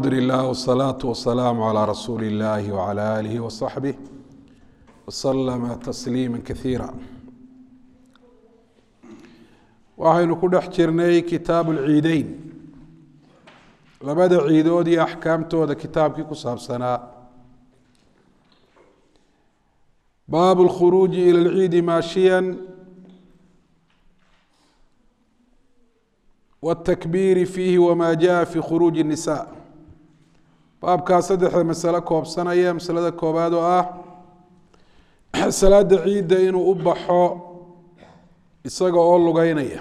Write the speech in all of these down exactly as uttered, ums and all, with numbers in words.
الحمد لله والصلاة والسلام على رسول الله وعلى آله وصحبه وسلم تسليما كثيرا. waxaynu ku dhex jirnay kitaab ulciideyn, labada ciidood iyo axkaamtooda kitaabkii ku saabsanaa. baabu lkhuruuji ila alciidi maashiyan wاtakbiiri fiihi wama jaa fi khuruuji الnisaa. baabkaa saddexda masale koobsanaya. masalada koobaad oo ah salaada ciidda inuu u baxo isaga oo lugeynaya.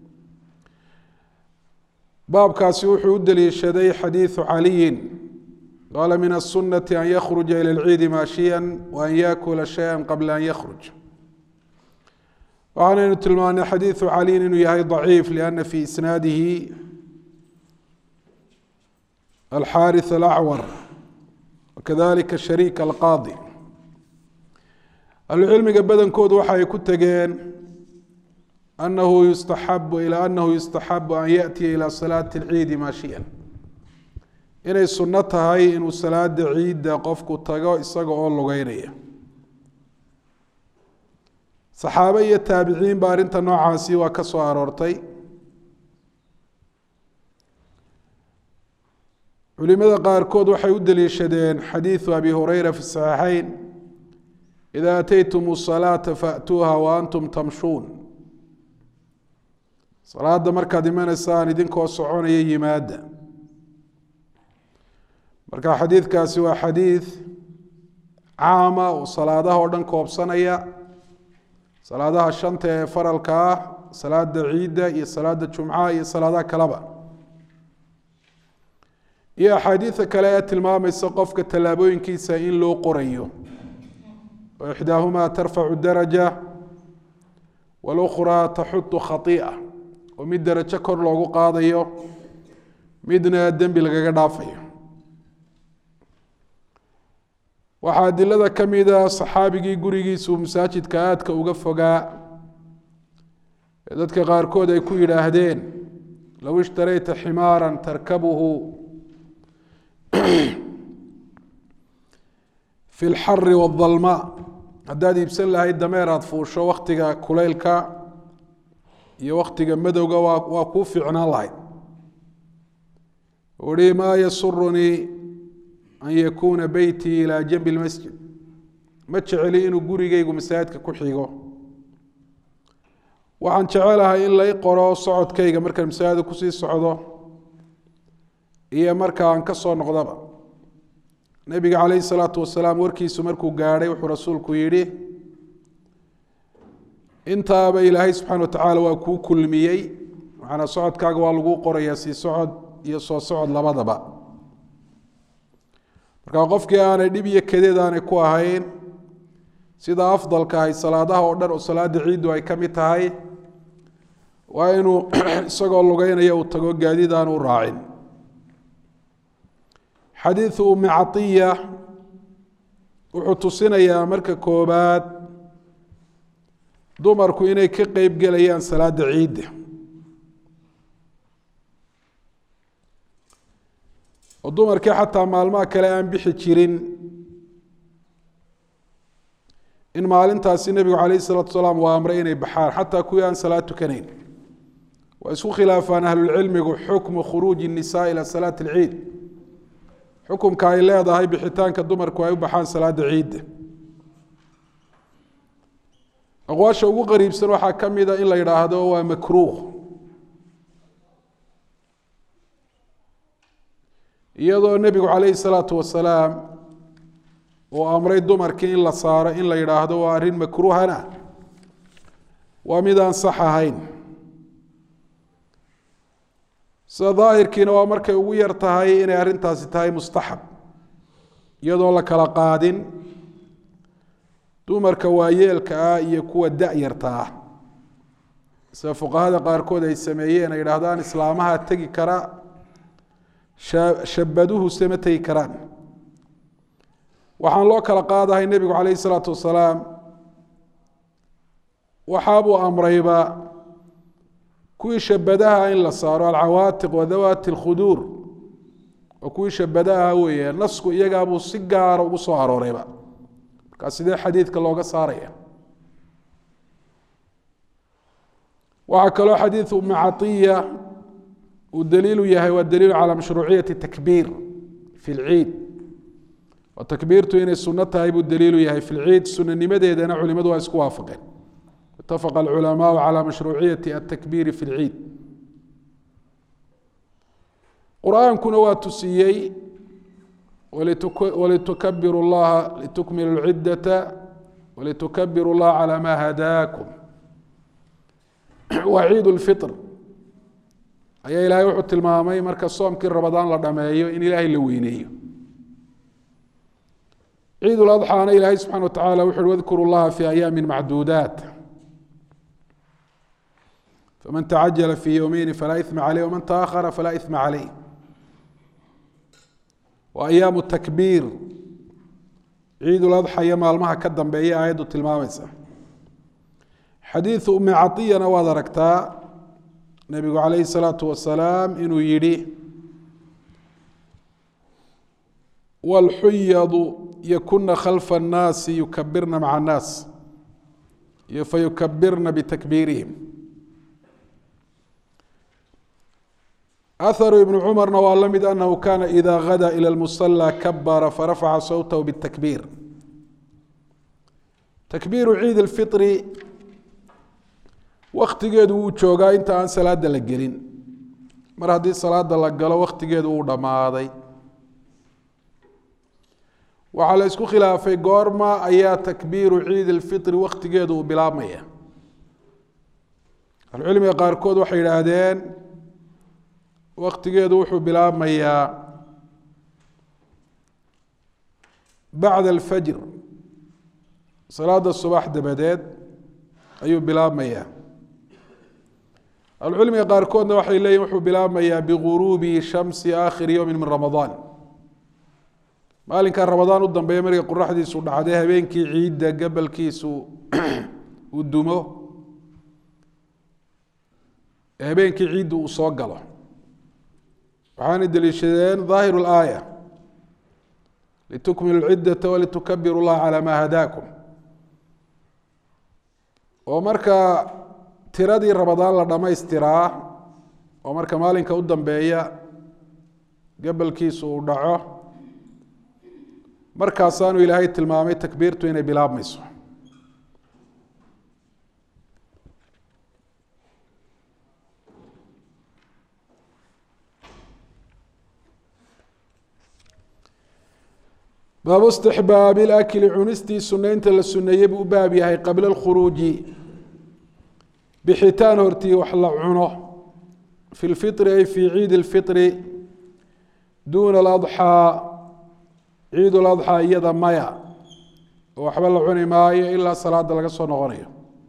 baabkaasi wuxuu u daliishaday xadiiثu caliyin qaala min الsunaةi an yakruja ilى اlciidi maashiya waan yakula shayئa qabla an yakruj. waxaanaynu tilmaanay xadiiثu caliyin inuu yahay ضaciif liأna fi isnaadihi alxaariث alacwar wakadalika shariik alqaadi. ahlucilmiga badankoodu waxa ay ku tegeen anahu yustaxabu ilaa anahu yustaxabu an yaأtiya ilى salaati اlciidi maashiya, inay sunno tahay inuu salaada ciidda qofku tago isaga oo lugeynaya. saxaabe iyo taabiciin ba arrinta noocaasi waa ka soo aroortay. culimada qaarkood waxay u daliishadeen xadiiثu abi hurayra fi saxiixayn ida ataytum الصalaaةa faأtuuha waantum tamshuun. salaada markaad imanaysaan idinkoo soconaya yimaada. marka xadiidkaasi waa xadiid caama oo salaadaha oo dhan koobsanaya, salaadaha shanta ee faralka ah, salaada ciidda iyo salaada jumcaha iyo salaadaha kaleba, iyo axaadiida kale ee tilmaamaysa qofka tallaabooyinkiisa in loo qorayo. oo ixdaahumaa tarfacu daraja walukhraa taxutu khai'a, oo mid darajo kor loogu qaadayo midna dembi lagaga dhaafayo. waxaa adilada ka mida saxaabigii gurigiisuu masaajidka aadka uga fogaa ee dadka qaarkood ay ku yidhaahdeen low ishtarayta ximaara tarkabuhu fi lxari waadalmaa, haddaad iibsan lahayd dameer aada fuusho waktiga kulaylka iyo waktiga madowga waa waa kuu fiicnaan lahayd. uhi maa yasurunii an yakuuna beytii ilaa janbi lmasjid, ma jeceli inuu gurigaygu masaajidka ku xigo. waxaan jecelahay in lay qoro socodkayga markaan masaajida kusii socdo iyo marka aan ka soo noqdaba. nebiga calayhi salaatu wasalaam warkiisu markuu gaadhay wuxuu rasuulku yidhi intaaba ilaahay subxaana wa tacaala waa kuu kulmiyey, waxaana socodkaaga waa lagu qorayaa sii socod iyo soo socod labadaba. marka qofkii aanay dhib iyo kadeed aanay ku ahayn, sida afdalka ahay salaadaha oo dhan oo salaada ciiddu ay ka mid tahay, waa inuu isagoo lugeynaya uu tago gaadiid aan u raacin. xadiiثu umi caiya wuxuu tusinayaa marka koobaad dumarku inay ka qeyb gelayaan salaada ciidda, oo dumarkii xataa maalmaha kale aan bixi jirin in maalintaasi nebigu calayh الsalaatu wasalaam waa amray inay baxaan, xataa kuwii aan salaad tukanayn. waa isku khilaafaan ahlulcilmigu xukmu khuruuji الnisaa ilى salaati اlciid, xukumka ay leedahay bixitaanka dumarku ay u baxaan salaada ciidda. aqwaasha ugu qariibsan waxaa ka mida in la yidhaahdo waa makruuh, iyadoo nebigu calayhi الsalaatu wasalaam uu amray dumarkii in la saaro in la yidhaahdo waa arrin makruuhana waa mid aan sax ahayn. sida daahirkiina waa markay ugu yar tahay inay arrintaasi tahay mustaxab, iyadoo la kala qaadin dumarka waayeelka ah iyo kuwa da-yarta ah, sida fuqahada qaarkood ay sameeyeen ay yidhaahdaan islaamaha tegi kara, shabaduhu sama tegi karaan. waxaan loo kala qaadahay nebigu calayhi الsalaatu wasalaam waxaabuu amrayba kuwii shabadaha in la saaro alcawaatiq wadawaati اlkhuduur وكوي شبداها ويا نسكو إيجا أبو سيجار وصار وريبا كاسيد حديث كاللوغا صاريا وعكلو حديث أم عطية والدليل يهي والدليل على مشروعية التكبير في العيد وتكبيرته إن السنة هايب الدليل يهي في العيد سنة نمدة يدنا علماء واسكو وافقين اتفق العلماء على مشروعية التكبير في العيد قرآن كنوا تسيي ولتكبروا الله لتكملوا العدة ولتكبروا الله على ما هداكم وعيد الفطر أي إلهي وحط المامي مركز صوم كل رمضان لدمايو إن إلهي لوينيو عيد الأضحى أنا إلهي سبحانه وتعالى وحر واذكروا الله في أيام معدودات فمن تعجل في يومين فلا إثم عليه ومن تأخر فلا إثم عليه وأيام التكبير عيد الأضحى يما المها كدم بأي آيات التلمامسة حديث أم عطية نواذركتا النبي عليه الصلاة والسلام إنه يري والحيض يكن خلف الناس يكبرن مع الناس فيكبرن بتكبيرهم أثر ابن عمر نوالمد أنه كان إذا غدا إلى المصلى كبر فرفع صوته بالتكبير تكبير عيد الفطر waqtigeedu uu joogaa inta aan salaada la gelin mar haddii salaada la galo waqtigeedu uu dhamaaday waxaa la isku khilaafay goorma ayaa takbiiru ciid alfitri waqtigeedu uu bilaabmaya alcilmiga qaarkood waxay yidhaahdeen waqtigeedu wuxuu bilaabmayaa bacda alfajr salaada subax dabadeed ayuu bilaabmayaa العلم قاركون وحي لي وحو بلا ميا بغروب شمس آخر يوم من رمضان مالين كان رمضان ودن بيمري قرح دي سو دحدي هبينكي عيد قبل كيسو ودومو هبينكي عيد وسو غلو waxaan daliishadeen ظاهر الآية لتكملوا العدة ولتكبروا الله على ما هداكم ومركا tiradii ramadaan la dhamaystiraa oo marka maalinka u dambeeya gabalkiisu uu dhaco markaasaanu ilaahay tilmaamay takbiirtu inay bilaabmayso باب استحباب الأكل عنستي سنين تلسنية باب يهي قبل الخروج بحيتان هرتي وحلا عنه في الفطر أي في عيد الفطر دون الأضحى عيد الأضحى يدا مايا وحبل عني مايا إلا صلاة لقصة نغنية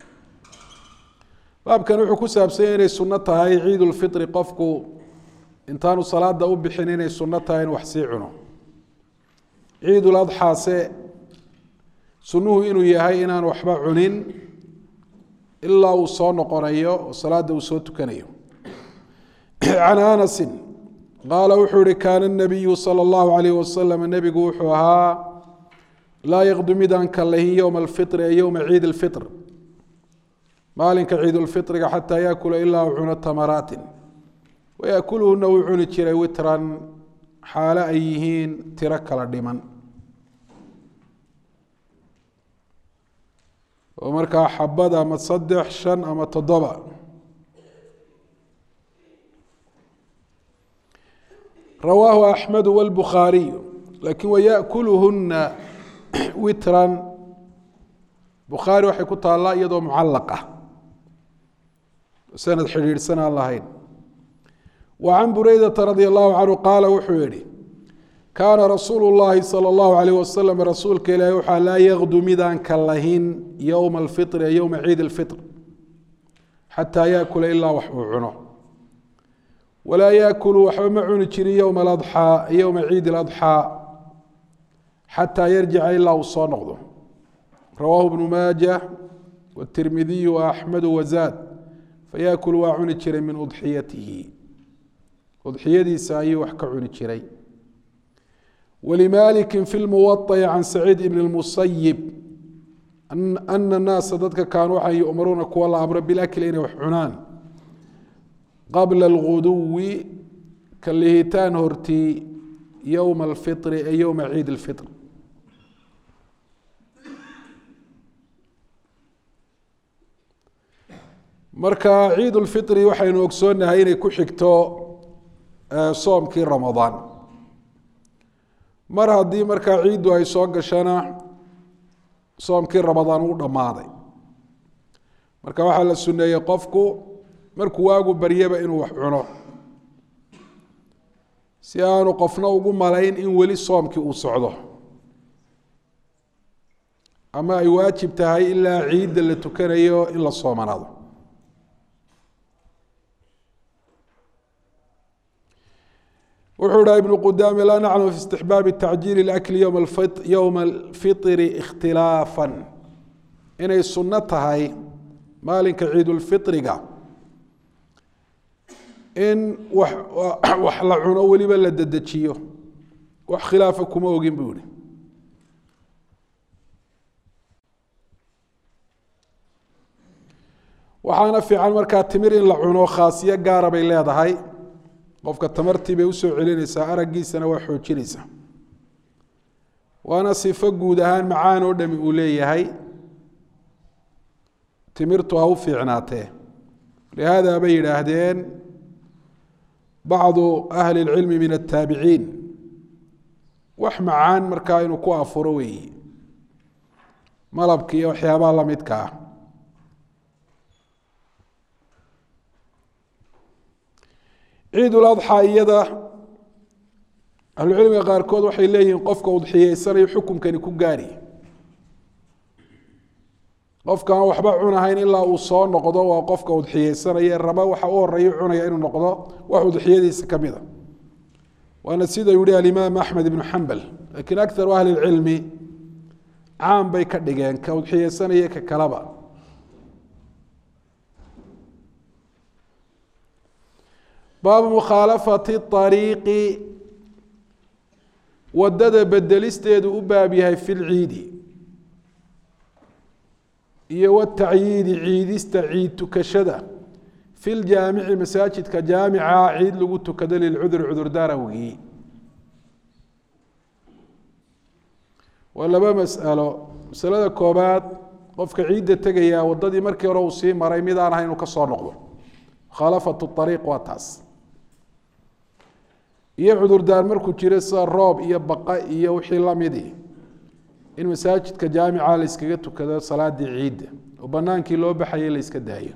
باب كانوا يحكوا سابسين السنة هاي عيد الفطر قفكو انتانوا صلاة دا بحنين السنة هاي وحسي عنه عيد الأضحى سي سنوه إنو يهي إنان وحبا عنين إلا وصون قرية وصلاة وصوت كنية عن أنس قال وحوري كان النبي صلى الله عليه وسلم النبي قوحها لا يغدو مدان كالله يوم الفطر يوم عيد الفطر مالك عيد الفطر حتى يأكل إلا وعن التمرات ويأكله نوعون ترى وترا حال أيهين ترك الدمن ومركا حبدا ما تصدح شن أما تضبع رواه أحمد والبخاري لكن ويأكلهن وترا بخاري وحي كنت الله يدو معلقة سنة حرير سنة اللهين وعن بريدة رضي الله عنه قال وحيري كان رسول الله صلى الله عليه وسلم رسولك لا يوحى لا يغدو مدان كاللهين يوم الفطر يوم عيد الفطر حتى يأكل إلا وحو عنه ولا يأكل وحو معون يوم الأضحى يوم عيد الأضحى حتى يرجع إلا وصانغضه رواه ابن ماجه والترمذي وأحمد وزاد فيأكل وعون من أضحيته أضحيتي سايي وحكى عون ولمالك في الموطأ عن سعيد بن المسيب أن أن الناس ضدك كانوا waxay يؤمرون kuwa la amro بالأكل inay wax cunaan قبل الغدو كاللهتان hortii يوم الفطر أي يوم عيد الفطر marka ciid ulfitri waxaynu ogsoonahay inay ku xigto soomkii ramadaan mar haddii markaa ciiddu ay soo gashana soomkii ramadaan uu dhammaaday marka waxaa la sunneeyey qofku markuu waagu baryaba inuu wax cuno si aanu qofna ugu malayn in weli soomkii uu socdo ama ay waajib tahay ilaa ciidda la tukanayo in la soomanaado wuxuu dhaha ibnu qudaame laa naclamu fi istixbaabi tacjiili اlakli yowma alfit yowma alfitri ikhtilaafan inay sunno tahay maalinka ciidulfitriga in wax wax la cuno weliba la dedejiyo wax khilaafa kuma ogin buu yihi waxaana fiican markaa timir in la cuno khaasiyo gaara bay leedahay qofka tamartii bay usoo celinaysaa araggiisana waa xoojinaysaa waana sifo guud ahaan macaan oo dhami uu leeyahay timirtu ha u fiicnaatee lihaada bay yidhaahdeen bacdu ahli اlcilmi min aلtaabiciin wax macaan markaa inuu ku afuro weeyi malabka iyo waxyaabaha la midka ah ciid uladxaa iyada ahlucilmiga qaarkood waxay leeyihiin qofka udxiyeysanayo xukumkani ku gaari qofka aan waxba cunahayn ilaa uu soo noqdo waa qofka udxiyeysanaya raba waxa u horeeya cunaya inuu noqdo wax udxiyadiisa ka mida waana sida yihi alimaam axmed ibnu xambal laakiin akaru ahli lcilmi caan bay ka dhigeen ka udxiyeysanaya ka kaleba baabu mukhaalafati ariiqi wadada bedelisteedu u baab yahay fi lciidi iyo watacyiidi ciidista ciid tukashada fi ljaamici masaajidka jaamica ciid lagu tukado lilcudur cudurdaar awgii waa laba mas'alo masalada koobaad qofka ciidda tegaya wadadii markii hore uu sii maray mid aan ahayn inuu ka soo noqdo mukhaalafatu ariiq waa taas iyo cudurdaar markuu jiro sida roob iyo baqa iyo wixii lamidii in masaajidka jaamica la iskaga tukado salaadii ciidda oo banaankii loo baxayay la iska daayo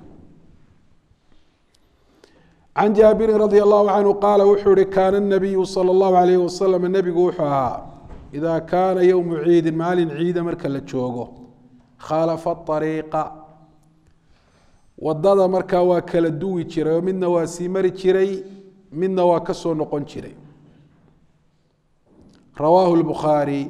can jaabirin radia allahu canhu qaala wuxuu ihi kaana nabiyu sala allahu alayhi wasalam nebigu wuxuu ahaa idaa kaana yowmu ciidin maalin ciida marka la joogo khaalafa ariiqa wadada markaa waa kala duwi jiray oo midna waa sii mari jiray midna waa ka soo noqon jiray rawaahu lbukhaari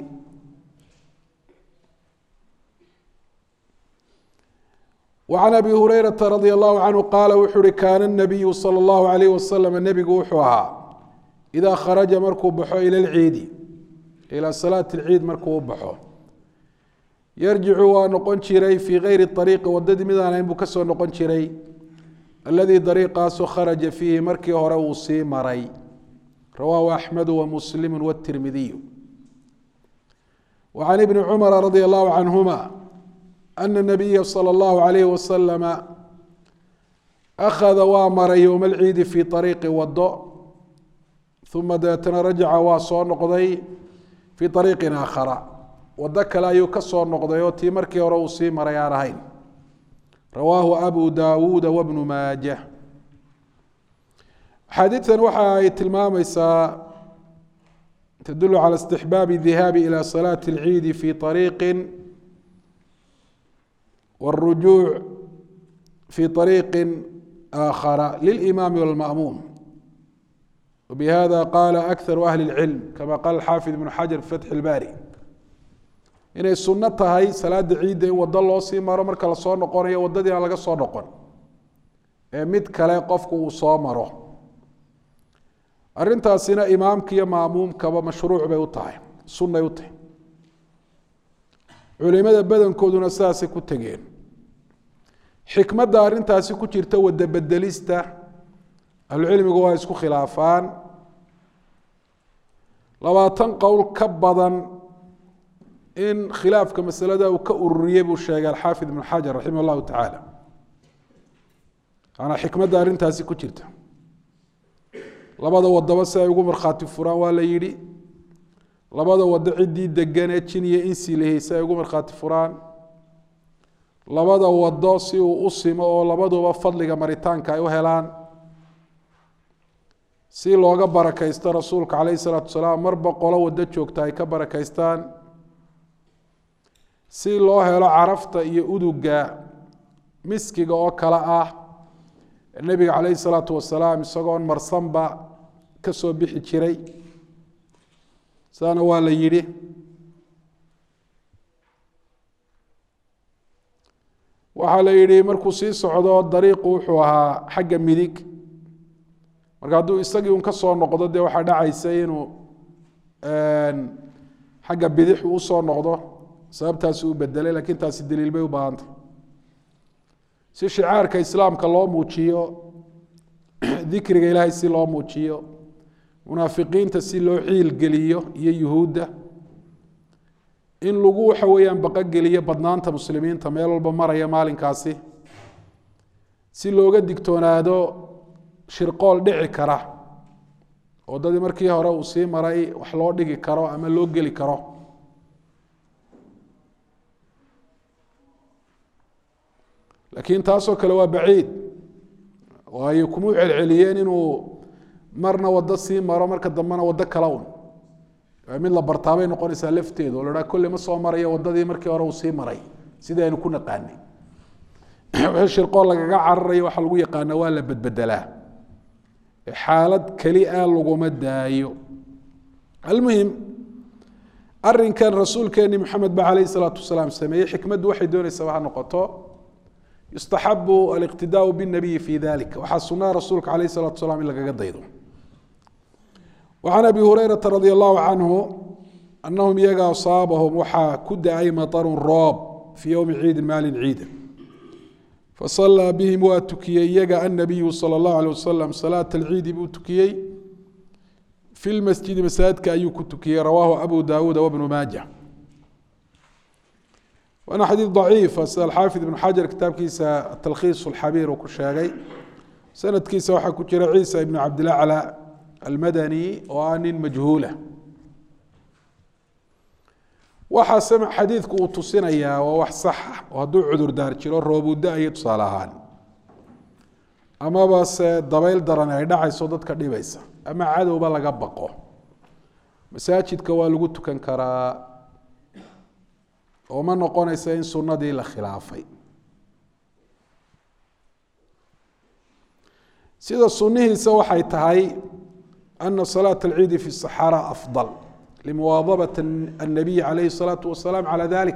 وعن أبي هريرة رضي الله عنه قال وxuu hi كان النبي صلى الله عليه وسلم نبgu wuxuu ahaa إذا khرجa markuu baxo إلى العيidi إلى صلاة العيid markuu u baxo يرجicu waa noqon jiray في غayri طريqi wadadii midaan ahayn buu ka soo noqon jiray الذي طريqaasu khرجa فيhi markii hore uu sii maray رواه أحمد ومسلم والترمذي وعن ابن عمر رضي الله عنهما أن النبي صلى الله عليه وسلم أخذ waa maray يوم العيid في طريqi wado ثuma deetna rajaca waa soo noqday في طريqi آkhرa wado kale ayuu ka soo noqday oo tii markii hore uu sii maray aan ahayn rawaahu أبو داود وابن ماجة xadiiثan waxa ay tilmaamaysaa تدل على استحباب الذهاب إلى صلاة العيid في طريق والرجوع في طريق آخر للإمام والمأموم وبهذا قال أكثر أهل العلم كما قال الحافظ بن حجر في فتح الباري inay suno tahay salaada ciidda in wado loo sii maro marka la soo noqonayo wadadii aan laga soo noqon ee mid kale qofku uu soo maro arrintaasina imaamka iyo maamuumkaba mashruuc bay u tahay sunnay u tahay culimada badankooduna sidaasay ku tegeen xikmadda arrintaasi ku jirta wada bedelista ahlucilmigu waa isku khilaafaan labaatan qowl ka badan in khilaafka masalada uu ka ururiyey buu sheegay alxaafid ibnu xajar raximah allahu tacaala maanaa xikmadda arrintaasi ku jirta labada wadaba si ay ugu markhaati furaan waa la yidhi labada wado ciddii degan ee jin iyo insi lehi si ay ugu markhaati furaan labada wado si uu u simo oo labaduba fadliga maritaanka ay u helaan si looga barakaysto rasuulka calayhi salaatu wasalaam marba qolo wado joogta ay ka barakaystaan si loo helo carafta iyo uduga miskiga oo kale ah nebiga calayhi salaatu wasalaam isagoon marsanba ka soo bixi jiray saana waa la yidhi waxaa la yidhi markuu sii socdo dariiqu wuxuu ahaa xagga midig marka hadduu isagii un ka soo noqdo dee waxaa dhacaysa inuu xagga bidix uu usoo noqdo sababtaasi u bedelay lakiin taasi daliil bay u baahantay si shicaarka islaamka loo muujiyo dikriga ilaahay si loo muujiyo munaafiqiinta si loo xiilgeliyo iyo yuhuudda in lagu waxa weeyaan baqogeliyo badnaanta muslimiinta meel walba maraya maalinkaasi si looga digtoonaado shirqool dhici kara oo dadii markii hore uu sii maray wax loo dhigi karo ama loo geli karo laakiin taasoo kale waa baciid waayo kuma celceliyeen inuu marna wado sii maro marka dambena wado kala un mid la bartaabay noqonaysaa lafteedu oo la dhaha kolle ma soo marayo wadadii markii hore uu sii maray sidii aynu ku naqaanay wixii shirqool lagaga cararayo waxa lagu yaqaana waa la bedbedelaa xaalad keli ah laguma daayo almuhim arrinkan rasuulkeeni maxamed ba calayhi salaatu wasalaam sameeyey xikmaddu waxay doonaysaa ha noqoto يستحب الاقتداء بالنبي في ذلك وحسنا رسولك عليه الصلاة والسلام إلا قديده وعن أبي هريرة رضي الله عنه أنهم يقى أصابهم وحا كد أي مطر راب في يوم عيد مال عيد فصلى بهم واتكي يقى النبي صلى الله عليه وسلم صلاة العيد بوتكي في المسجد مساجد كأيوك تكي رواه أبو داود وابن ماجه وأنا حديث ضعيف الحافظ بن حجر كتاب كيسا التلخيص الحبير وكشاغي سنة كيسا وحا كجرى عيسى بن عبد الأعلى المدني وآن مجهولة وحا سمع حديث كوتوسين إياه ووح صح وهدو عذر دار جيرو روبو داعي تصالحان أما بس دبيل درنا يدعي صدد كديبيسا أما عادو بلا قبقو مساجد كوالغوتو كان كرا وما نقونيسا إن سنة إلا خلافي سيدا السنة سوى حيتهاي أن صلاة العيد في الصحراء أفضل لمواظبة النبي عليه الصلاة والسلام على ذلك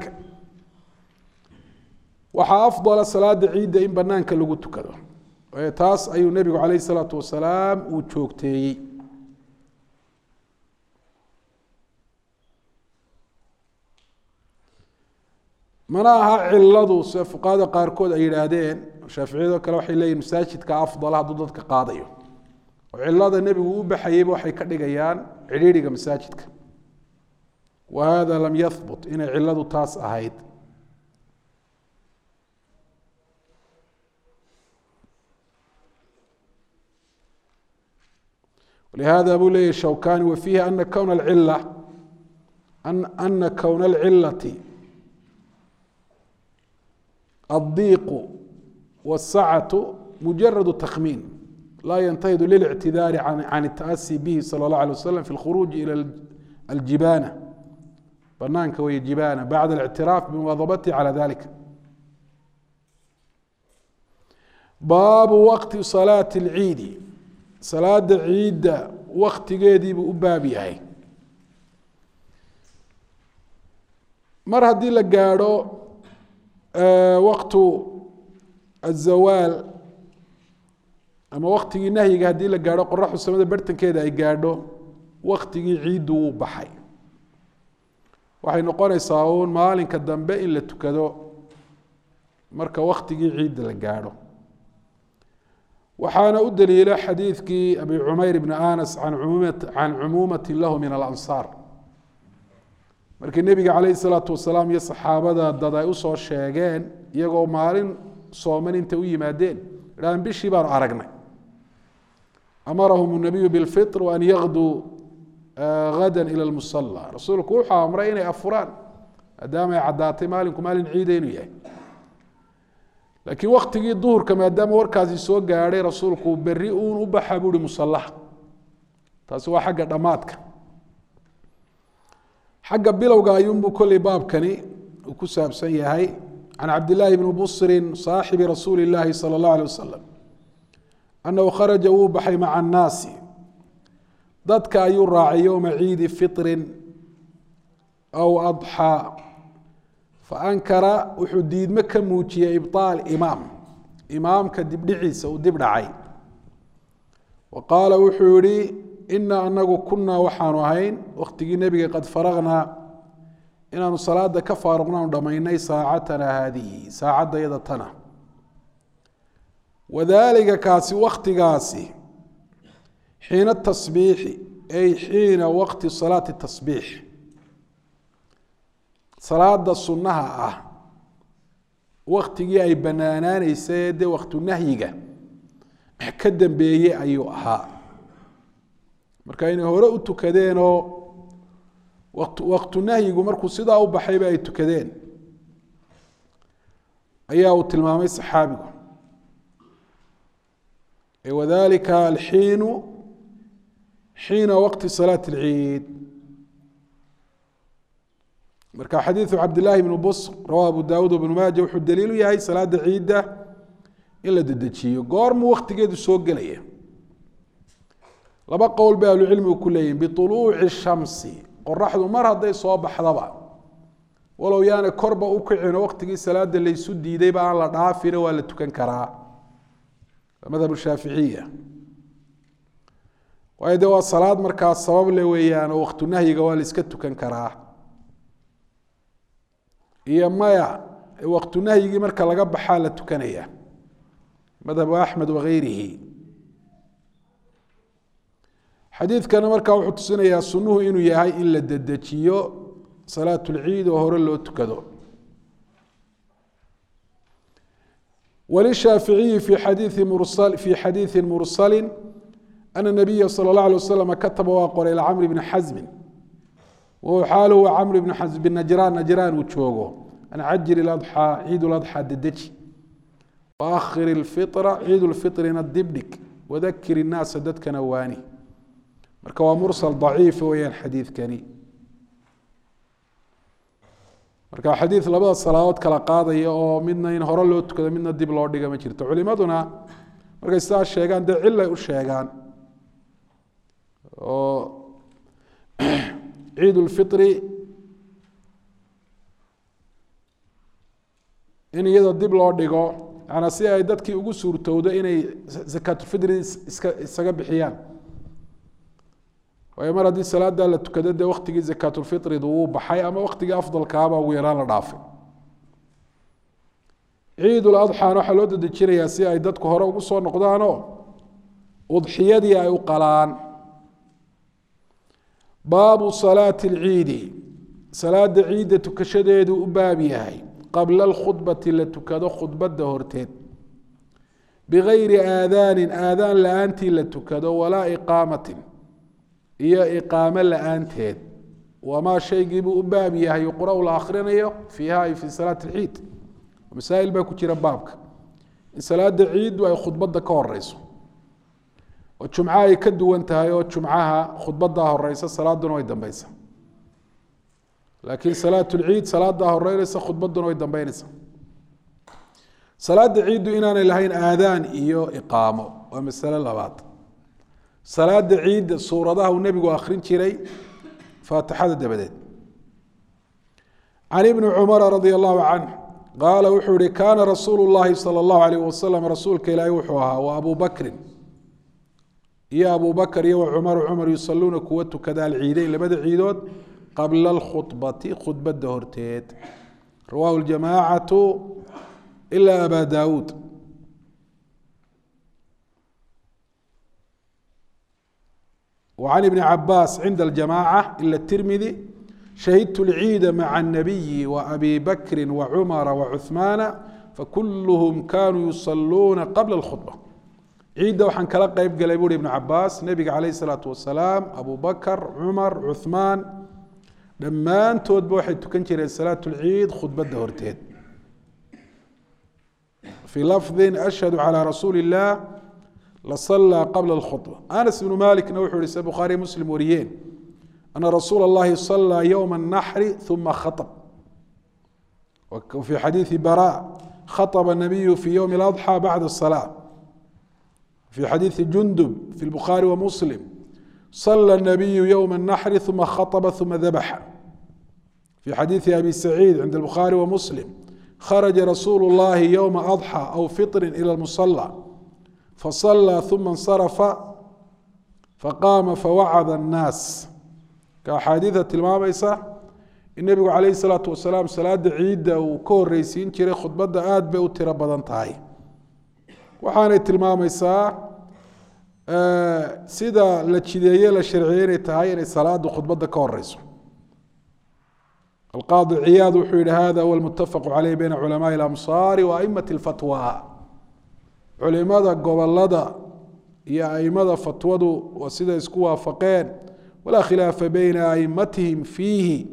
وحا أفضل صلاة العيد إن بنانك اللي قلت كذا ويتاس أي النبي عليه الصلاة والسلام وشوكتي مناها علادو فقادة قاركود أي رادين شافعيدو كلا وحي لي مساجد كأفضل هذا كقاضيو وعلاد النبي وبحيب وحي كدغيان عريريغا مساجدك وهذا لم يثبت إن علادو تاس أهيد ولهذا أبو لي الشوكاني وفيه أن كون العلة أن أن كون العلة الضيق والسعة مجرد تخمين لا ينتهض للاعتذار عن عن التأسي به صلى الله عليه وسلم في الخروج إلى الجبانة بنانك وهي جبانة بعد الاعتراف بمواظبته على ذلك باب وقت صلاة العيد صلاة العيد وقت قيدي بأبابي هاي مر هدي لقارو أه وقت الزوال ama waktigii nahyiga haddii la gaadho qoraxdu samada bartankeeda ay gaadho waktigii ciiddu wuu baxay waxay noqonaysaa uun maalinka dambe in la tukado marka waktigii ciidda la gaadho waxaana u daliila xadiidkii abi cumayr bni anas can can cumuumati lahu min alansaar markii nebiga calayhi salaatu wasalaam iyo saxaabada dad ay usoo sheegeen iyagoo maalin sooman intay u yimaadeen idhahaan bishii baanu aragnay amarahum nabiyu bilfitr waan yaqduu gada ila lmusala rasuulku wuxuu amray inay afuraan maadaama ay caddaatay maalinku maalin ciida inuu yahay laakiin waktigii duhurka maadaama warkaasi soo gaadhay rasuulku berri uun u baxa buuhi musalaha taasi waa xagga dhammaadka xagga bilowga ayuunbuu kolley baabkani uu ku saabsan yahay can cabdillaahi bni busrin saaxibi rasuuli illaahi sala allahu alay wasalam annahu kharaja wuu baxay maca annaasi dadka ayuu raacay yowma ciidi fitrin aw adxaa faankara wuxuu diidmo ka muujiyey ibطaal imaam imaamka dibdhiciisa uu dib dhacay wa qaala wuxuu yihi inaa anagu kunaa waxaanu ahayn waktigii nebiga qad faragnaa inaanu salaada ka faaruqnaanu dhammaynay saacatana haadihi saacadda yada tana wadaalika kaasi waktigaasi xiina tasbiixi ay xiina waqti salaati tasbiix salaada sunnaha ah waktigii ay banaanaanaysay dee waktu nahyiga ka dambeeyey ayuu ahaa marka inay hore u tukadeenoo waktu nahyigu markuu sidaa u baxayba ay tukadeen ayaa uu tilmaamay saxaabigu wadalika alxiinu xiina waqti salaati اlciid marka xadiiثu cabdillaahi bn busr rawa abu daawuud bnu maaja wuxuu daliil u yahay salaada ciidda in la dedejiyo goormuu waktigeedu soo gelaya laba qowl bay ahlucilmigu ku leeyihin biطuluuci shamsi qoraxdu mar hadday soo baxdaba walow yaana korba u kicino waktigii salaada laysu diidayba aan la dhaafino waa la tukan karaa madhab shaaficiya waayo de waa salaad markaas sabab le weeyaan oo waktu nahyiga waa la iska tukan karaa iyo maya waktu nahyigii marka laga baxaa la tukanaya madhabu axmed wagayrihi xadiidkana markaa wuxuu tusinayaa sunuhu inuu yahay in la dedejiyo salaat lciid oo hore loo tukado walishaaficiyi fi xadiii mursal fi xadiiثi mursali ana nabiya salى اlه alيه waslm kataba waa qoray ilى camr bni xasmi wahuwa xaal huwa camr bni xasm binajraan najraan uu joogo an cajil اadxaa ciid ladxaa dedeji waakhir اlfira ciid lfiطrina dibdhig wadakir الnaasa dadkana waani marka waa mursal daciif weyaan xadiidkani marka xadiid labada salaadood kala qaadaya oo midna in hore loo tukado midna dib loo dhiga ma jirto culimaduna markay sidaas sheegaan dee cilay u sheegaan oo ciid ulfitri in iyada dib loo dhigo yaana si ay dadkii ugu suurtowdo inay zakaatulfitri iska isaga bixiyaan waayo mar haddii salaadaa la tukado dee waktigii zakaatulfitridu wuu baxay ama waktigii afdalkaaba ugu yaraan la dhaafay ciid uladxaana waxaa loo dedejinayaa si ay dadku hore ugu soo noqdaanoo udxiyadii ay u qalaan baabu salaati alciidi salaada ciidda tukashadeedu u baab yahay qabla alkhudbati la tukado khudbadda horteed bigayri aadaanin aadaan la-aantii la tukado walaa iqaamatin iyo iqaamo la-aanteed wamaa shaygiibuu u baab yahay yuqra-u la akhrinayo fiiha ay fii salaati alciid masaa'il baa ku jira baabka in salaada ciiddu ay khudbadda ka horeyso oo jumca ay ka duwan tahay oo jumcaha khudbaddaa horeysa salaaduna way dambeysa laakiin salaat lciid salaadaa horeynaysa khudbaduna way dambeynaysa salaada ciiddu inaanay lahayn aadaan iyo iqaamo waa masale labaad salaada ciidda suuradaha uu nebigu akhrin jiray faatixada dabadeed can ibni cumara radia allahu canh qaala wuxuu ihi kaana rasuulu llahi sala allahu alayh wasalam rasuulka ilaahi wuxuu ahaa wa abu bakrin iyo abu bakr iyo cumar cumar yusaluuna kuwa tukada alciidayn labada ciidood qabla alkhudbati khudbada horteed rawaahu ljamaacatu ila aba daawuud. وعن ابن عباس عند الجماعة إلا الترمذي شهدت العيد مع النبي وأبي بكر وعمر وعثمان فكلهم كانوا يصلون قبل الخطبة. عيد وحن كلا قيب قال ابن عباس نبي عليه الصلاة والسلام أبو بكر عمر عثمان لما أنتوا بوحد تكنشر صلاة العيد خطبة دهورتين في لفظ أشهد على رسول الله لصلى قبل الخطبة. أنس بن مالك نوح رسالة بخاري مسلم وريين أن رسول الله صلى يوم النحر ثم خطب. وفي حديث براء خطب النبي في يوم الأضحى بعد الصلاة. في حديث جندب في البخاري ومسلم صلى النبي يوم النحر ثم خطب ثم ذبح. في حديث أبي سعيد عند البخاري ومسلم خرج رسول الله يوم أضحى أو فطر إلى المصلى فصلى ثم انصرف فقام فوعظ الناس. كحادثة الماميسة النبي عليه الصلاة والسلام صلاة عيدة وكور ريسين كري خطبة آد بي وترى تاي وحانة الماميسة آه سيدا لتشدية للشرعيين تاي يعني صلاة خطبة كور ريسو. القاضي عياض وحيد هذا هو المتفق عليه بين علماء الأمصار وأئمة الفتوى. culimada gobolada iyo aimada fatwadu waa sida isku waafaqeen walaa khilaafa bayna aimatihim fiihi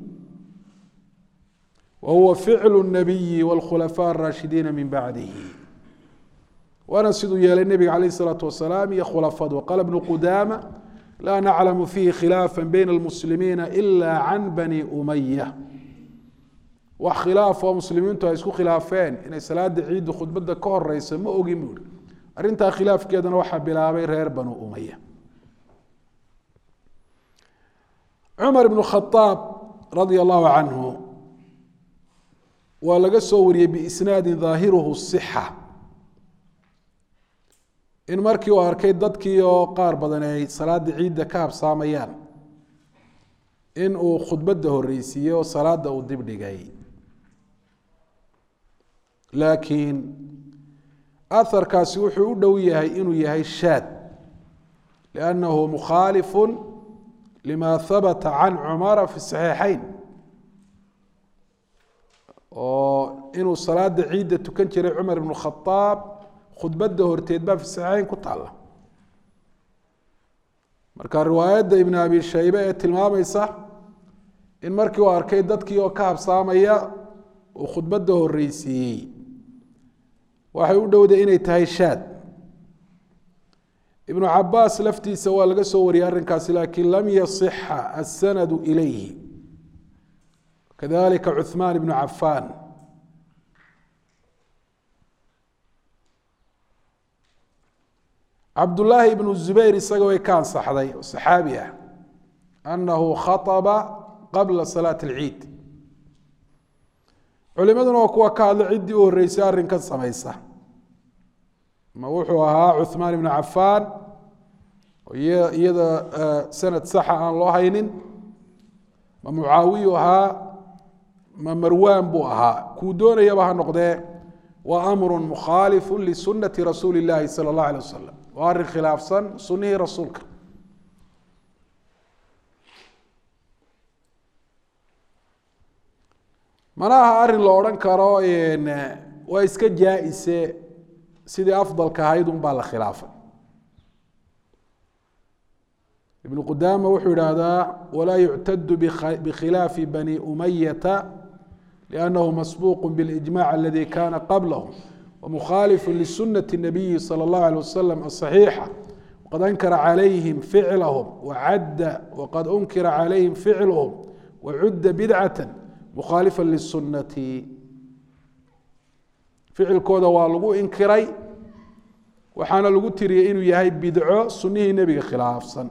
wa huwa ficlu الnabiyi wاlkhulafaa الraashidiina min bacdihi waana siduu yeelay nebiga calayh الsalaatu wasalaam iyo khulafadu. qaala bnu qudaama laa naclamu fiihi khilaafa bayna almuslimiina ila can bani umaya. wax khilaaf oo muslimiintu ay isku khilaafeen inay salaada ciidda khudbada ka horeysa ma ogin buuri. arrintaa khilaafkeedana waxaa bilaabay reer banu umaya. cumar ibnu khadaab radia allahu canhu waa laga soo wariyey biisnaadin daahiruhu sixa in markii uu arkay dadkii oo qaar badan ay salaada ciidda ka habsaamayaan in uu khudbada horeysiiyey oo salaada uu dibdhigay. laakiin aharkaasi wuxuu u dhow yahay inuu yahay shaad liannahu mukhaalifu lima habata can cumara fi saxiixayn oo inuu salaada ciidda tukan jiray cumar ibnu khadaab khudbada horteed baa fi saxiixayn ku taalla. marka riwaayadda ibn abi shaybe ee tilmaamaysa in markii uu arkay dadkii oo ka habsaamaya uu khudbada horeysiiyey waxay u dhowday inay tahay shaad. ibnu cabaas laftiisa waa laga soo wariyey arrinkaasi laakiin lam yasixa asanadu ilayhi. kadalika cuثmaan ibnu cafaan. cabdullaahi ibnu zubayr isaga way ka ansaxday oo saxaabi ah annahu khaطba qabla salaati اlciid. culimaduna waa kuwa ka hadla ciddii u horreysay arrinkan samaysa ma wuxuu ahaa cuثmaan ibnu cafaan oo iyada sanad saxa aan loo haynin, ma mucaawiyu ahaa, ma marwaan buu ahaa. kuu doonayaba ha noqdee waa amru mukhaalifu lisunati rasuuli اllaahi salى اllahu alيه wasalam. waa arrin khilaafsan sunihii rasuulka. mana aha arrin la odhan karo waa iska jaa-ise sidii afdalka ahayd un baa la khilaafay. ibnu qudaama wuxuu yidhaahdaa walaa yuctadu bikhilaafi bani umayata liannahu masbuuq biاlijmac aladi kana qablahu wamukhaalifu lisunati الnabiyi salى اllahu alيه wasalam asaxiixa waqad ankara calayhim ficlahum wacadda waqad unkira calayhim ficluhum wacudda bidcata mukhaalifa lisunati. ficilkooda waa lagu inkiray waxaana lagu tiriyey inuu yahay bidco sunihii nebiga khilaafsan.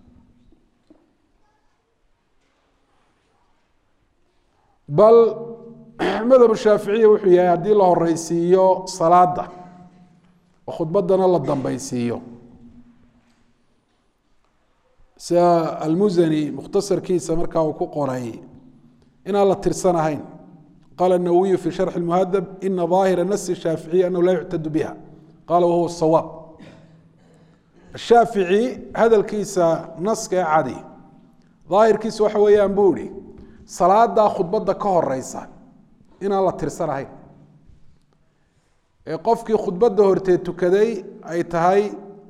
bal madhab shaaficiya wuxuu yahay haddii la horeysiiyo salaada oo khudbadana la dambeysiiyo المزني مختصر كيسة مركا وكقري إن الله ترسنهين. قال النووي في شرح المهذب إن ظاهر النص الشافعي أنه لا يعتد بها، قال وهو الصواب. الشافعي هذا الكيسة نص عادي، ظاهر كيس وحويان بوري صلاة دا خطبة كهر رئيسا إن الله ترسنهين. قفكي خطبة دا هرتيتو كدي أي تهي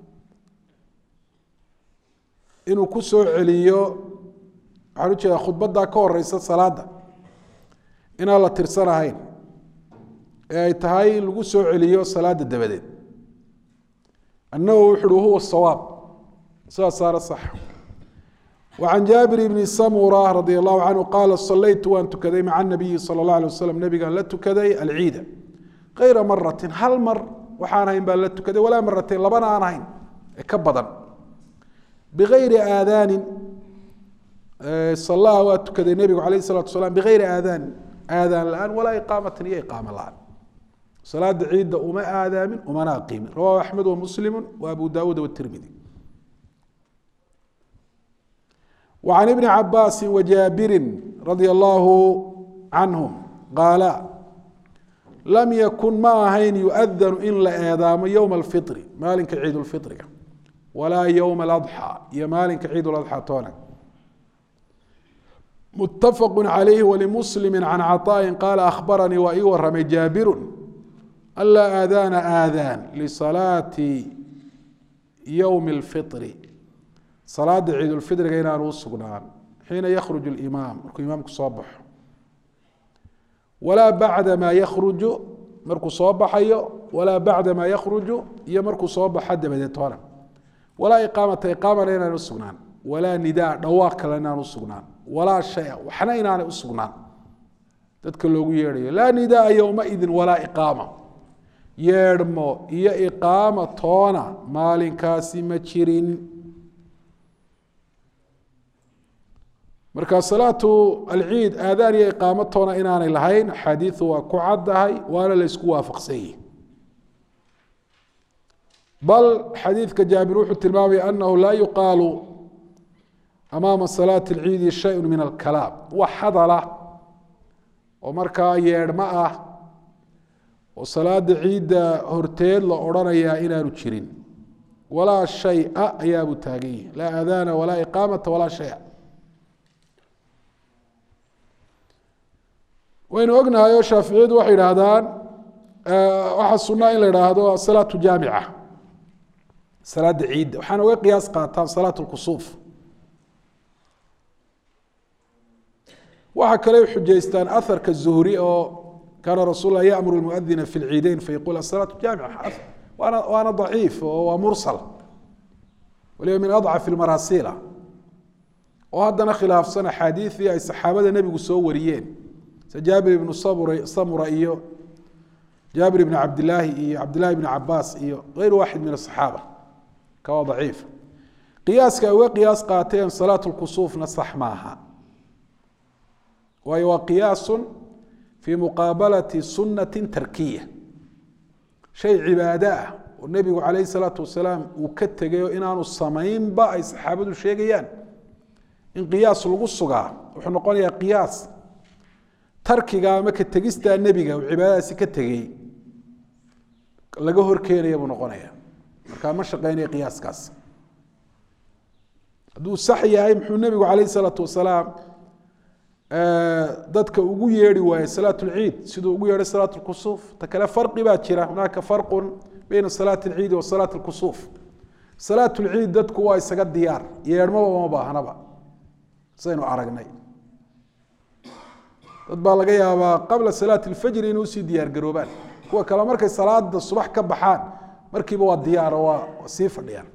inuu ku soo celiyo waxaan u jeedaa khudbadda ka horeysa salaada inaan la tirsanahayn ee ay tahay in lagu soo celiyo salaada dabadeed. annahu wuxuu huwa sawaab saas saara sax. وعن جابر بن سمرة رضي الله عنه قال صليت وأن تكذي مع النبي صلى الله عليه وسلم نبي قال لا تكذي العيد غير مرة، هل مر وحانا ينبال لا تكذي ولا مرتين لبنا أنا هين كبضا بغير آذان. صلى الله وتكذي النبي عليه الصلاة والسلام بغير آذان، آذان الآن ولا إقامة هي إقامة الآن. صلاة عيد وما آذان وما ناقيم. رواه أحمد ومسلم وأبو داود والترمذي. وعن ابن عباس وجابر رضي الله عنهم قال لم يكن معهين يؤذن إلا آذان يوم الفطر مالك عيد الفطر ولا يوم الأضحى يا مالك عيد الأضحى تونا. متفق عليه. ولمسلم عن عطاء قال أخبرني وإيورم جابر ألا آذان آذان لصلاة يوم الفطر صلاة عيد الفطر غير وسقنان حين يخرج الإمام الإمام صبح ولا بعد ما يخرج مركو صبح ولا بعد ما يخرج يا مركو صبح حد بديتونا ولا إقامة إقامة لنا نسقنان ولا نداء دواق لنا نسقنان ولا شيء وحنينا نسقنان تتكلموا يري لا نداء يومئذ ولا إقامة يرمو هي إقامة تونا مال كاسي مشيرين. مركز صلاة العيد آذان هي إقامة تونا إنان الهين حديث وكعدهي وأنا ليسكو وافق سيه. بل حديث كجابر الترمذي أنه لا يقال أمام صلاة العيد شيء من الكلام وحضر ومركا يرمأه وصلاة العيد هرتين لأورانا يا إلى رتشرين ولا شيء يا أبو تاقي لا أذان ولا إقامة ولا شيء. وين وقنا يا شافعي وحيد هذان وحصلنا إلى هذا صلاة جامعة صلاة عيد وحنا وقياس قاتان صلاة الكسوف. وحكى له حجيستان أثر كالزهري أو كان رسول الله يأمر المؤذن في العيدين فيقول الصلاة جامعة وأنا وأنا ضعيف ومرسل وليه من أضعف المراسيل. وهذا خلاف سنة حديث في الصحابة النبي السوريين جابر بن سمرة إيو جابر بن عبد الله إيو عبد الله بن عباس إيو غير واحد من الصحابة كوا ضعيف. قياس كوا قياس قاتين صلاة الكسوف نصح معها وهو قياس في مقابلة سنة تركية شيء عبادة والنبي عليه الصلاة والسلام وكتجيو إن أنا الصمين بقى الصحابة الشيعيان إن قياس القصة وحنا قلنا يا قياس تركيا ما كتجست النبي وعبادة سكتجي لجهر كيني يبون قنايا كان مش قيني قياس كاس دو صحيح محو النبي عليه الصلاة والسلام dadka ugu yeeri waayay salaatu al-eid sidoo ugu yeeray salaatu al-kusuf ta kala farqi baa jira hunaka farqun bayna salaatu al-eid wa salaatu al-kusuf. salaatu al-eid dadku waa isaga diyaar yeermo ma baahnaba saynu aragnay dad baa laga yaabaa qabla salaatu al-fajr inuu si diyaar garoobaan kuwa kala markay salaada subax ka baxaan markiiba waa diyaar waa sii fadhiyaan.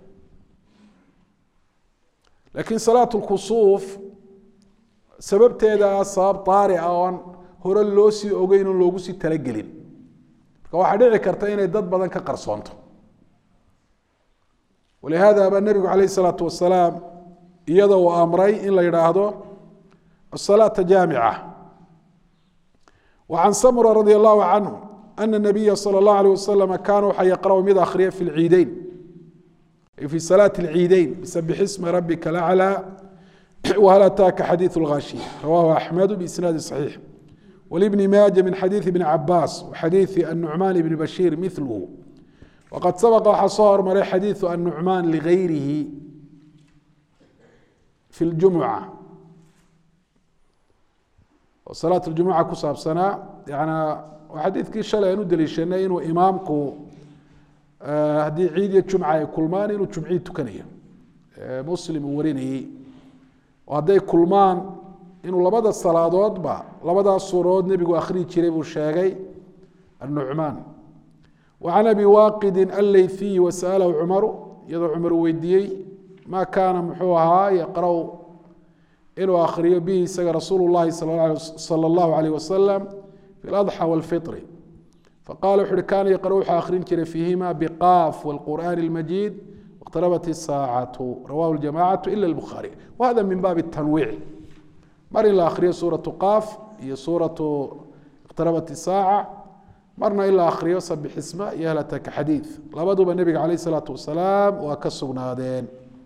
laakiin salaatu al-kusuf sababteeda sabab taari aan hore loo sii ogeyn oo loogu sii talagelin marka waxa dhici karta inay dad badan ka qarsoonto. ولهذا ابا النبي عليه الصلاه والسلام يدو امري ان لا يراهدو الصلاه جامعه. وعن سمره رضي الله عنه ان النبي صلى الله عليه وسلم كانوا يقرأوا مذ اخريه في العيدين في صلاة العيدين بسبح اسم ربك الأعلى وهل أتاك حديث الغاشية رواه أحمد بإسناد صحيح ولابن ماجه من حديث ابن عباس وحديث النعمان بن بشير مثله وقد سبق حصار مري حديث النعمان لغيره في الجمعة وصلاة الجمعة كساب سنة يعني وحديث كي شلay inu daliishanay inuu imaamku haddii ciid iyo jumca ay kulmaan inuu jumcii tukanayo muslim uu warinayay oo hadday kulmaan inuu labada salaadoodba labadaas suuradood nebigu akhrii jiray buu sheegay النعمان وعن أبي واقد الليثي وسأله عمر يضع عمر ويديي ما كان محوها يقرأ إنه أخري به سجى رسول الله صلى الله عليه وسلم في الأضحى والفطر فقال حر كان يقرأ آخرين كره فيهما بقاف والقرآن المجيد واقتربت الساعة رواه الجماعة إلا البخاري وهذا من باب التنويع مر إلى آخرية سورة قاف هي سورة اقتربت الساعة مرنا إلى آخرية سبح اسمه يهلتك حديث لابد بالنبي عليه الصلاة والسلام وكسبنا هذين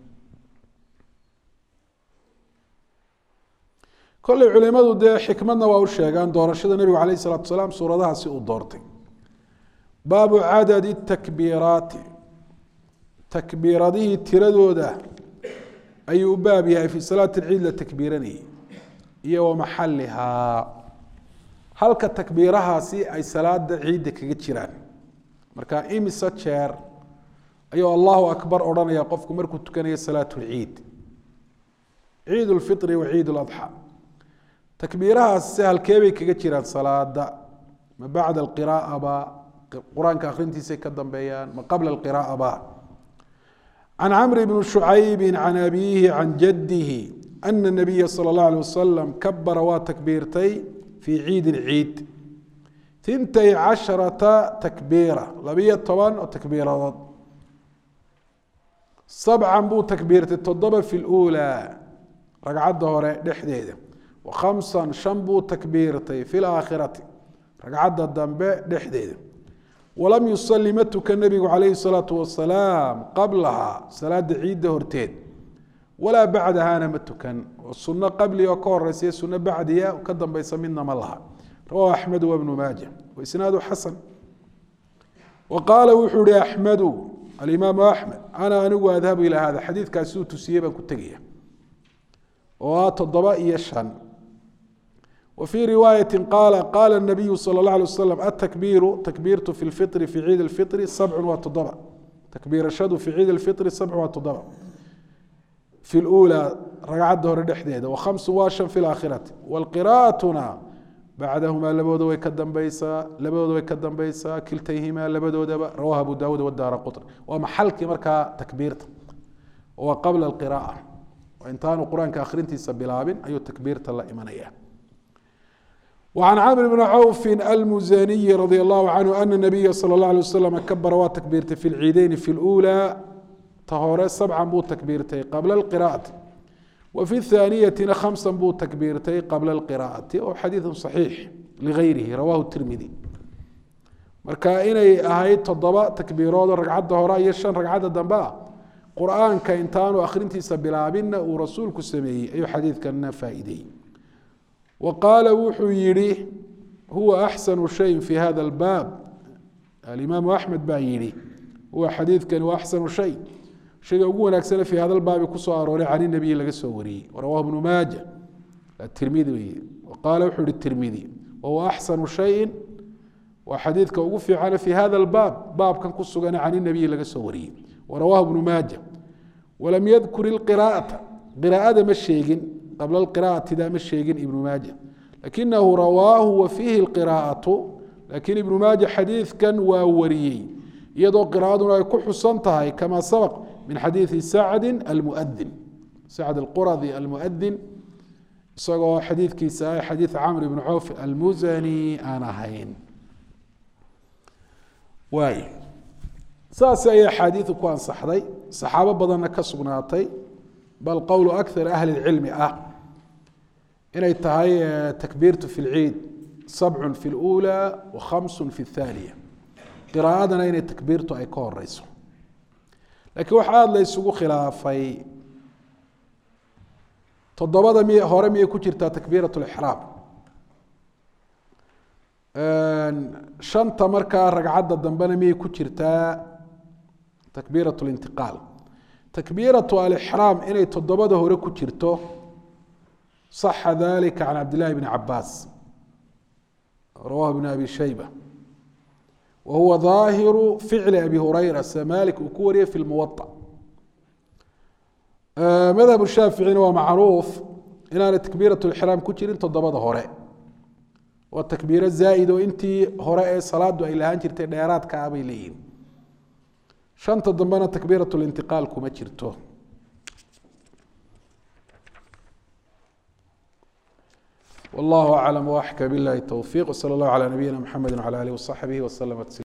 كل علماء ده حكمتنا وأوشيغان دورشة النبي عليه الصلاة والسلام سورة ده سيء دورتي باب عدد التكبيرات تكبيراته تردو ده أي بابها في صلاة العيد لتكبيرني هي ومحلها هل كتكبيرها سي أي صلاة العيد كجيران مركا إيمي ساتشير أيها الله أكبر أورانا يقفكم مركو تكني صلاة العيد عيد الفطر وعيد الأضحى تكبيرها السهل كيبي كجيران صلاة ما بعد القراءة با قرآن كأخرينتي سيكدن بيان ما قبل القراءة با عن عمرو بن شعيب عن أبيه عن جده أن النبي صلى الله عليه وسلم كبر وتكبيرتي في عيد العيد ثنتي عشرة تكبيرة لبية طبعا وتكبيرات سبعا بو تكبيرة التضبة في الأولى رقعد ظهر دحديدة وخمسا شنبو تكبيرتي في الآخرة رقعد الدنباء دحديدة ولم يصلي متك النبي عليه الصلاة والسلام قبلها صلاة عيد هرتين ولا بعدها أنا متكن والسنة قبل وكور رسي السنة بعدها وكدم بيسمينا ملها رواه أحمد وابن ماجه وإسناده حسن وقال وحوري أحمد الإمام أحمد أنا أنو أذهب إلى هذا حديث كاسو تسيبا كتجيه وتضباء يشهن وفي رواية قال قال النبي صلى الله عليه وسلم التكبير تكبيرته في الفطر في عيد الفطر سبع وتضبع تكبير الشهد في عيد الفطر سبع وتضبع في الأولى رقعد دهر الحديدة وخمس واشا في الآخرة والقراءتنا بعدهما لبودو يكدم بيسا لبودو يكدم بيسا كلتيهما لبودو دبا رواه أبو داود والدار قطر ومحل كمركا تكبيرته وقبل القراءة وإن كانوا القرآن كآخرين تسبلابين أيو تكبيرة الله إيمانية وعن عامر بن عوف المزاني رضي الله عنه أن النبي صلى الله عليه وسلم كبر وتكبيرته في العيدين في الأولى طهورة سبعا بو تكبيرتي قبل القراءة وفي الثانية خمسا بو تكبيرتي قبل القراءة وحديث صحيح لغيره رواه الترمذي مركا إني أهيد تضباء تكبيرات رقعد دهوراء يشان رقعد الدنباء قرآن كإنتان وآخرين تسبلابين ورسولك السمعي أي حديث كان فائدي وقال وحيري هو أحسن شيء في هذا الباب الإمام أحمد بايري هو حديث كان أحسن شيء شيء يقول أكثر في هذا الباب كسر عن النبي اللي قصوري ورواه ابن ماجه الترمذي وقال وحيري الترمذي وهو أحسن شيء وحديث كوقف على في هذا الباب باب كان كسر عن النبي اللي قصوري ورواه ابن ماجه ولم يذكر القراءة قراءة مشيقين قبل القراءة دا مشيقين ابن ماجه لكنه رواه وفيه القراءة لكن ابن ماجه حديث كان واوري يدو قراءة يكون حسنتها كما سبق من حديث سعد المؤذن سعد القرظي المؤذن سوى حديث كيساء حديث عمرو بن عوف المزني أنا هين واي ساس أي حديث كان صحري صحابة بدنا كسبناتي بل قول أكثر أهل العلم أه إن يتهي تكبيرته في العيد سبع في الأولى وخمس في الثانية قراءتنا إن تكبيرته أي كون رئيسه laakiin waxa aada la isugu khilaafay toddobada miy hore miyay ku jirtaa takbiirat lixraam shanta markaa ragcadda dambena miyay ku jirtaa takbiirat lintiqaal takbiiratu alixraam inay toddobada hore ku jirto صaxa dalika can cabd llahi bni cabaas rawahu bn abi shayba wa huwa ظaahiru ficli abi hurayra sida malik uu ku wariyay fi lmuwaطa madhab shaaficina waa macruuf inaanay takbiirat lixraam ku jirin toddobada hore waa takbiiro zaa'id oo intii hore ee salaadu ay lahaan jirtay dheeraadka ah bay leeyihin shanta dambena takbiirat lintiqaal kuma jirto والله أعلم وأحكى بالله التوفيق وصلى الله على نبينا محمد وعلى آله وصحبه وسلم تسليما